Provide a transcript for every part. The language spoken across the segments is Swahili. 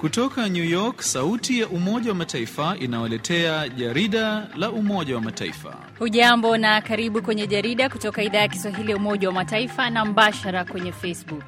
Kutoka New York, sauti ya Umoja wa Mataifa inawaletea jarida la Umoja wa Mataifa. Hujambo na karibu kwenye jarida kutoka idhaa ya Kiswahili ya Umoja wa Mataifa na mbashara kwenye Facebook.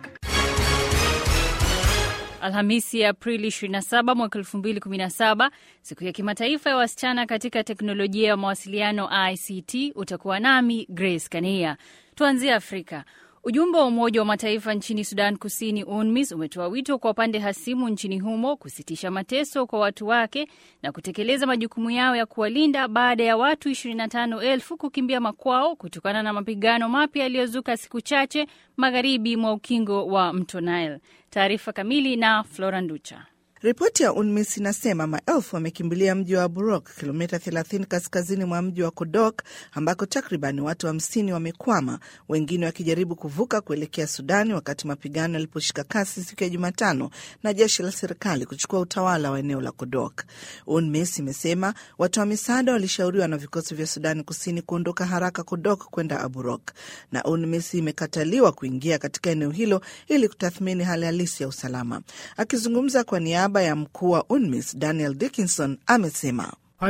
Alhamisi ya Aprili 27 mwaka 2017, siku ya kimataifa ya wasichana katika teknolojia ya mawasiliano ICT. Utakuwa nami Grace Kania. Tuanzie Afrika. Ujumbe wa Umoja wa Mataifa nchini Sudan Kusini UNMISS umetoa wito kwa pande hasimu nchini humo kusitisha mateso kwa watu wake na kutekeleza majukumu yao ya kuwalinda baada ya watu 25,000 kukimbia makwao kutokana na mapigano mapya yaliyozuka siku chache magharibi mwa ukingo wa mto Nile. Taarifa kamili na Flora Nducha. Ripoti ya UNMISS inasema maelfu wamekimbilia mji wa Aburok, kilomita 30 kaskazini mwa mji wa Kodok, ambako takriban watu 50 wamekwama, wengine wakijaribu kuvuka kuelekea Sudani wakati mapigano yaliposhika kasi siku ya Jumatano na jeshi la serikali kuchukua utawala wa eneo la Kodok. UNMISS imesema watu wa misaada walishauriwa na vikosi vya Sudani Kusini kuondoka haraka Kodok kwenda Aburok, na UNMISS imekataliwa kuingia katika eneo hilo ili kutathmini hali halisi ya usalama. Akizungumza kwa niaba ya mkuu wa UNMISS Daniel Dickinson amesema,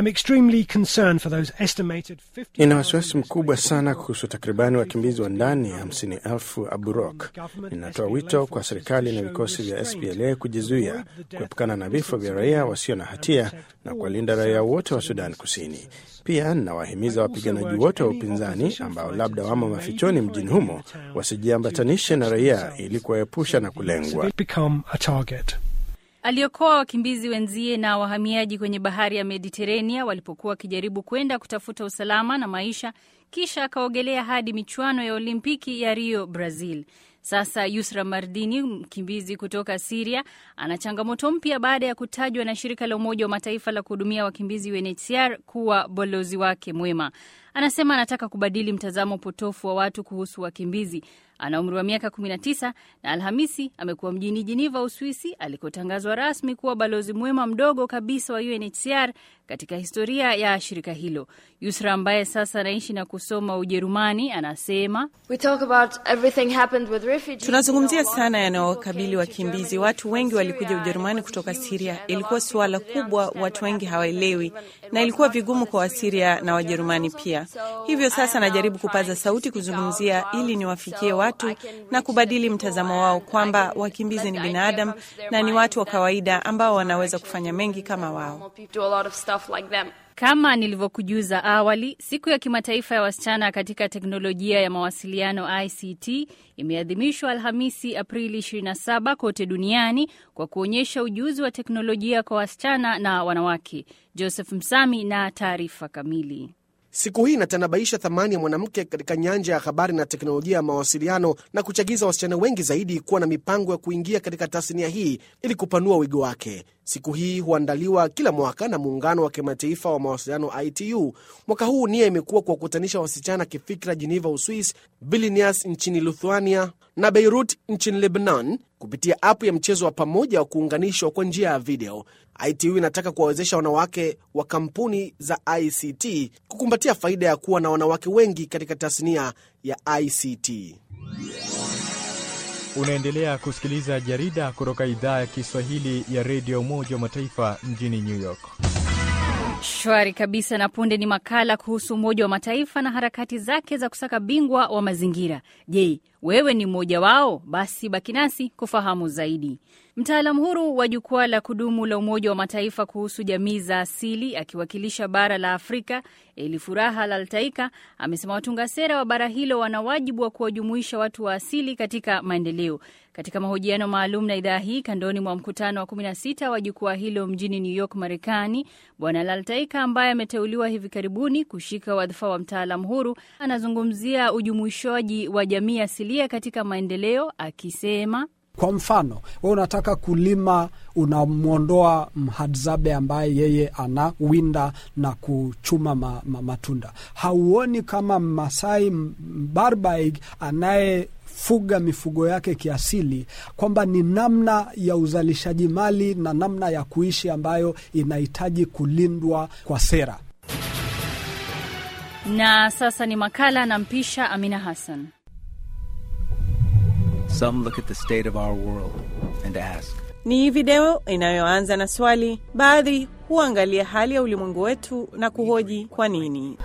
nina wasiwasi mkubwa sana kuhusu takribani wakimbizi wa ndani 50,000 Aburok. Ninatoa wito kwa serikali na vikosi vya SPLA kujizuia, kuepukana na vifo vya raia wasio na hatia na kuwalinda raia wote wa Sudan Kusini. Pia ninawahimiza wapiganaji wote wa upinzani ambao labda wamo mafichoni mjini humo wasijiambatanishe na raia ili kuwaepusha na kulengwa. Aliokoa wakimbizi wenzie na wahamiaji kwenye bahari ya Mediterania walipokuwa wakijaribu kwenda kutafuta usalama na maisha, kisha akaogelea hadi michuano ya Olimpiki ya Rio, Brazil. Sasa Yusra Mardini, mkimbizi kutoka Syria, ana changamoto mpya baada ya kutajwa na shirika la Umoja wa Mataifa la kuhudumia wakimbizi UNHCR kuwa balozi wake mwema. Anasema anataka kubadili mtazamo potofu wa watu kuhusu wakimbizi. Ana umri wa miaka 19 na Alhamisi amekuwa mjini Geneva, Uswisi, alikotangazwa rasmi kuwa balozi mwema mdogo kabisa wa UNHCR katika historia ya shirika hilo. Yusra, ambaye sasa anaishi na kusoma Ujerumani, anasema, tunazungumzia sana yanayokabili wakimbizi. Watu wengi walikuja Ujerumani kutoka Syria. Ilikuwa suala kubwa, watu wengi hawaelewi, na ilikuwa vigumu kwa Wasiria na Wajerumani pia. Hivyo sasa najaribu kupaza sauti kuzungumzia ili niwafikie watu na kubadili mtazamo wao kwamba wakimbizi ni binadamu na ni watu wa kawaida ambao wanaweza kufanya mengi kama wao. Kama nilivyokujuza awali, siku ya kimataifa ya wasichana katika teknolojia ya mawasiliano ICT imeadhimishwa Alhamisi Aprili 27 kote duniani kwa kuonyesha ujuzi wa teknolojia kwa wasichana na wanawake. Joseph Msami na taarifa kamili. Siku hii inatanabaisha thamani ya mwanamke katika nyanja ya habari na teknolojia ya mawasiliano na kuchagiza wasichana wengi zaidi kuwa na mipango ya kuingia katika tasnia hii ili kupanua wigo wake. Siku hii huandaliwa kila mwaka na Muungano wa Kimataifa wa Mawasiliano ITU. Mwaka huu nia imekuwa kuwakutanisha wasichana kifikra Geneva, Uswisi, Vilnius nchini Lithuania na Beirut nchini Lebanon kupitia app ya mchezo wa pamoja wa kuunganishwa kwa njia ya video. ITU inataka kuwawezesha wanawake wa kampuni za ICT kukumbatia faida ya kuwa na wanawake wengi katika tasnia ya ICT. Unaendelea kusikiliza jarida kutoka idhaa ya Kiswahili ya Radio Umoja wa Mataifa mjini New York. Shwari kabisa, na punde ni makala kuhusu Umoja wa Mataifa na harakati zake za kusaka bingwa wa mazingira. Je, wewe ni mmoja wao? Basi baki nasi kufahamu zaidi. Mtaalamu huru wa jukwaa la kudumu la Umoja wa Mataifa kuhusu jamii za asili akiwakilisha bara la Afrika, Elifuraha Laltaika, amesema watunga sera wa bara hilo wana wajibu wa kuwajumuisha watu wa asili katika maendeleo. Katika mahojiano maalum na idhaa hii kandoni mwa mkutano wa 16 wa jukwaa hilo mjini New York, Marekani, Bwana Laltaika, ambaye ameteuliwa hivi karibuni kushika wadhifa wa mtaalamu huru, anazungumzia ujumuishaji wa jamii asilia katika maendeleo, akisema, kwa mfano, wewe unataka kulima, unamuondoa mhadzabe ambaye yeye anawinda na kuchuma matunda. Hauoni kama Masai Barbaig anayefuga mifugo yake kiasili kwamba ni namna ya uzalishaji mali na namna ya kuishi ambayo inahitaji kulindwa kwa sera. Na sasa ni makala na mpisha Amina Hassan. Some look at the state of our world and ask, Ni video inayoanza na swali. Baadhi huangalia hali ya ulimwengu wetu na kuhoji kwa nini.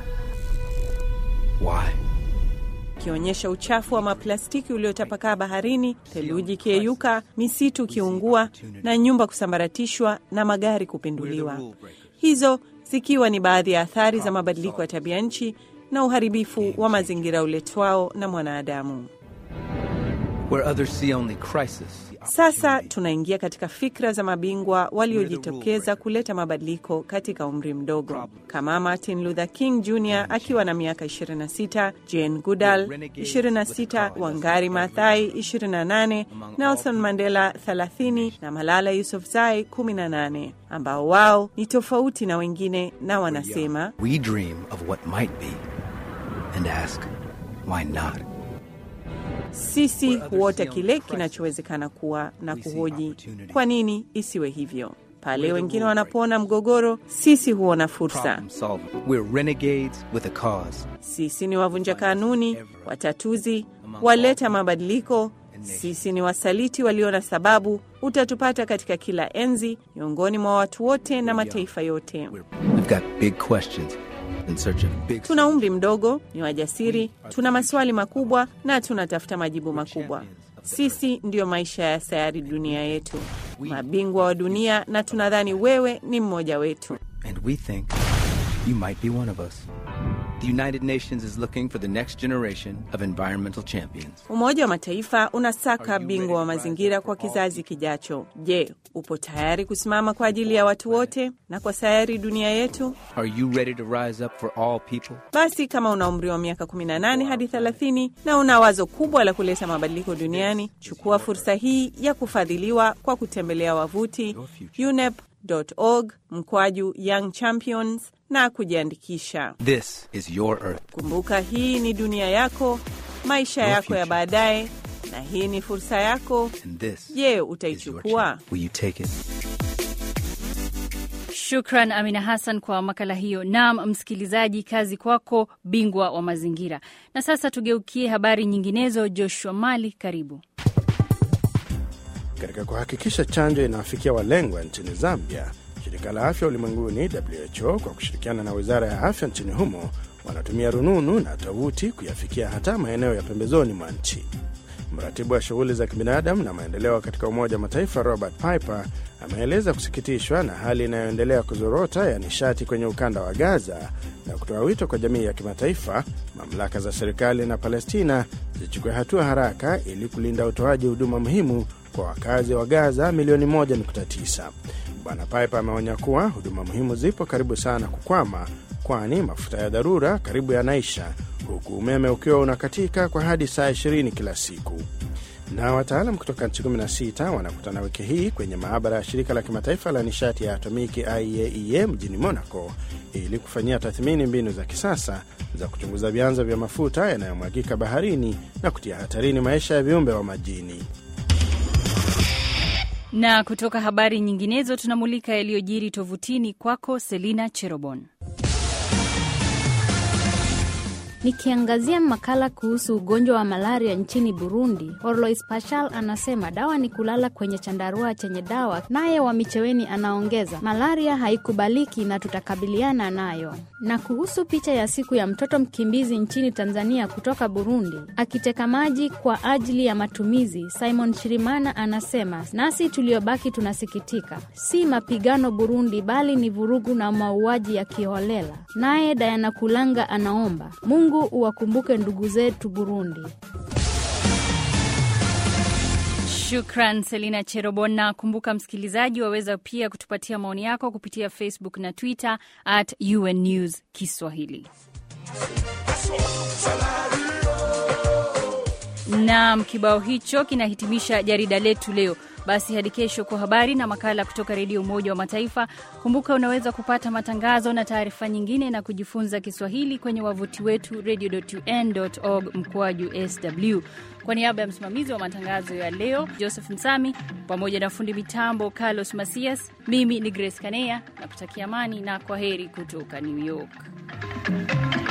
Why? Kionyesha uchafu wa maplastiki uliotapakaa baharini, theluji kiyeyuka, misitu kiungua na nyumba kusambaratishwa na magari kupinduliwa. Hizo zikiwa ni baadhi ya athari za mabadiliko ya tabia nchi na uharibifu wa mazingira uletwao na mwanadamu. Where others see only crisis. Sasa tunaingia katika fikra za mabingwa waliojitokeza kuleta mabadiliko katika umri mdogo, kama Martin Luther King Jr. akiwa na miaka 26, Jane Goodall 26, Wangari Maathai 28, Nelson Mandela 30 na Malala Yousafzai 18, ambao wao ni tofauti na wengine na wanasema, We dream of what might be and ask, why not? Sisi huota kile kinachowezekana kuwa na kuhoji, kwa nini isiwe hivyo? Pale wengine wanapoona mgogoro, sisi huona fursa. We're renegades with a cause. Sisi ni wavunja kanuni, watatuzi, waleta mabadiliko. Sisi ni wasaliti walio na sababu. Utatupata katika kila enzi, miongoni mwa watu wote na mataifa yote. We've got big questions. Tuna umri mdogo, ni wajasiri, tuna maswali makubwa na tunatafuta majibu makubwa. Sisi ndio maisha ya sayari dunia yetu, mabingwa wa dunia, na tunadhani wewe ni mmoja wetu. And we think you might be one of us. The United Nations is looking for the next generation of environmental champions. Umoja wa Mataifa unasaka bingwa wa mazingira kwa kizazi kijacho. Je, upo tayari kusimama kwa ajili ya watu wote na kwa sayari dunia yetu? Are you ready to rise up for all people? Basi kama una umri wa miaka 18 hadi 30 na una wazo kubwa la kuleta mabadiliko duniani, chukua fursa hii ya kufadhiliwa kwa kutembelea wavuti unep.org/Young Champions na kujiandikisha. This is your earth. Kumbuka, hii ni dunia yako, maisha yako ya baadaye, na hii ni fursa yako. Je, utaichukua? Will you take it? Shukran Amina Hassan kwa makala hiyo. Naam msikilizaji, kazi kwako, bingwa wa mazingira. Na sasa tugeukie habari nyinginezo. Joshua Mali, karibu. Katika kuhakikisha chanjo inawafikia walengwa nchini Zambia, Shirika la Afya Ulimwenguni WHO kwa kushirikiana na Wizara ya Afya nchini humo wanatumia rununu na tovuti kuyafikia hata maeneo ya pembezoni mwa nchi. Mratibu wa shughuli za kibinadamu na maendeleo katika Umoja wa Mataifa Robert Piper ameeleza kusikitishwa na hali inayoendelea kuzorota ya nishati kwenye ukanda wa Gaza na kutoa wito kwa jamii ya kimataifa, mamlaka za serikali na Palestina zichukue hatua haraka ili kulinda utoaji huduma muhimu kwa wakazi wa Gaza milioni 1.9. Bwana Piper ameonya kuwa huduma muhimu zipo karibu sana kukwama, kwani mafuta ya dharura karibu yanaisha, huku umeme ukiwa unakatika kwa hadi saa 20 kila siku. Na wataalamu kutoka nchi 16 wanakutana wiki hii kwenye maabara ya shirika la kimataifa la nishati ya atomiki IAEA mjini Monaco ili kufanyia tathmini mbinu za kisasa za kuchunguza vyanzo vya mafuta yanayomwagika baharini na kutia hatarini maisha ya viumbe wa majini. Na kutoka habari nyinginezo tunamulika yaliyojiri tovutini kwako Selina Cherobon. Nikiangazia makala kuhusu ugonjwa wa malaria nchini Burundi, Orlois Pachal anasema dawa ni kulala kwenye chandarua chenye dawa, naye wa Micheweni anaongeza malaria haikubaliki na tutakabiliana nayo. Na kuhusu picha ya siku ya mtoto mkimbizi nchini Tanzania kutoka Burundi akiteka maji kwa ajili ya matumizi, Simon Chirimana anasema nasi tuliobaki tunasikitika, si mapigano Burundi bali ni vurugu na mauaji ya kiholela. Naye Diana Kulanga anaomba Mungu uwakumbuke ndugu zetu Burundi. Shukran Selina Cherobona. Kumbuka msikilizaji, waweza pia kutupatia maoni yako kupitia Facebook na Twitter @UN News Kiswahili. Na kibao hicho kinahitimisha jarida letu leo. Basi hadi kesho kwa habari na makala kutoka Redio Umoja wa Mataifa. Kumbuka unaweza kupata matangazo na taarifa nyingine na kujifunza Kiswahili kwenye wavuti wetu radio.un.org/sw. Kwa niaba ya msimamizi wa matangazo ya leo Joseph Msami pamoja na fundi mitambo Carlos Masias, mimi ni Grace Kanea na kutakia amani na kwaheri kutoka New York.